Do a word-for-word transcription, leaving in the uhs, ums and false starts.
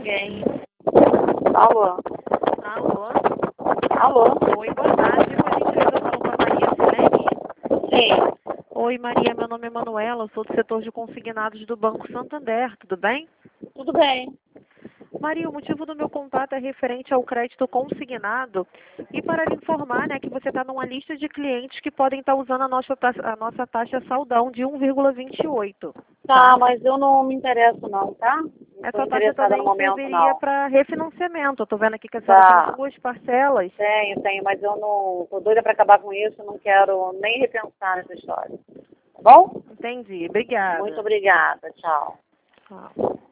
ninguém. Alô? Alô? Alô? Oi, boa tarde. Por gentileza, eu falo com a Maria Silene? Sim. Oi, Maria, meu nome é Manuela, eu sou do setor de consignados do Banco Santander, tudo bem? Tudo bem. Maria, o motivo do meu contato é referente ao crédito consignado e para lhe informar, né, que você está numa lista de clientes que podem estar usando a nossa taxa, a nossa taxa saldão de um vírgula vinte e oito. Tá, mas eu não me interesso não, tá? Não estou Essa taxa interessada também no momento, serviria não. para refinanciamento. Eu estou vendo aqui que a senhora Tá. tem duas parcelas. Tenho, tenho, mas eu não... Tô doida pra acabar com isso, não quero nem repensar nessa história. Tá bom? Entendi. Obrigada. Muito obrigada. Tchau. Tchau.